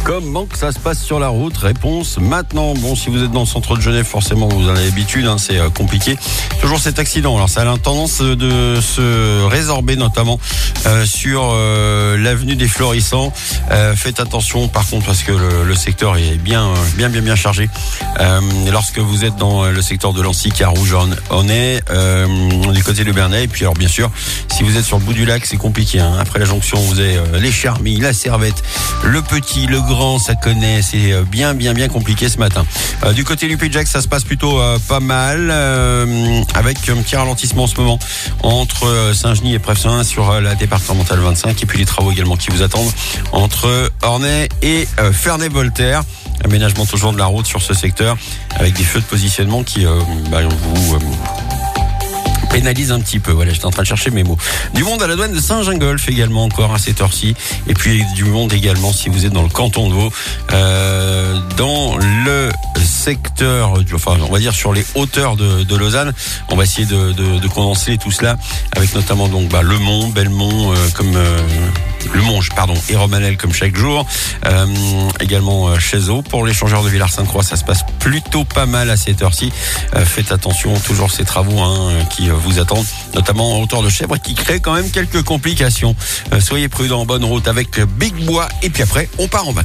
Comment que ça se passe sur la route? Réponse maintenant. Bon, si vous êtes dans le centre de Genève, forcément, vous en avez l'habitude, c'est compliqué. Toujours cet accident. Alors, ça a tendance de se résorber, notamment sur l'avenue des Florissants. Faites attention, par contre, parce que le secteur est bien chargé. Lorsque vous êtes dans le secteur de Lancy, qui est à rouge, on est du côté de Bernay. Et puis, alors, bien sûr, si vous êtes sur le bout du lac, c'est compliqué. Après la jonction, vous avez les Charmilles, la Servette, le Petit, le Grand, ça connaît. C'est bien compliqué ce matin. Du côté du Pays-de-Gex, ça se passe plutôt pas mal, avec un petit ralentissement en ce moment entre Saint-Genis et Prefsaint sur la départementale 25, et puis les travaux également qui vous attendent entre Ornay et Ferney-Voltaire. Aménagement toujours de la route sur ce secteur avec des feux de positionnement qui vous pénalise un petit peu. Voilà, j'étais en train de chercher mes mots. Du monde à la douane de Saint-Gingolph également, encore à cette heure-ci. Et puis du monde également si vous êtes dans le canton de Vaud, dans le secteur, on va dire sur les hauteurs de Lausanne. On va essayer de condenser tout cela avec notamment donc Le Mont, Belmont, Le Monge, et Romanel comme chaque jour. Également Chézeau. Pour l'échangeur de Villars-Sainte-Croix, ça se passe plutôt pas mal à cette heure-ci. Faites attention, toujours ces travaux qui vous attendent, notamment en hauteur de Chèvre, qui créent quand même quelques complications. Soyez prudents, bonne route avec Big Bois, et puis après, on part en vacances.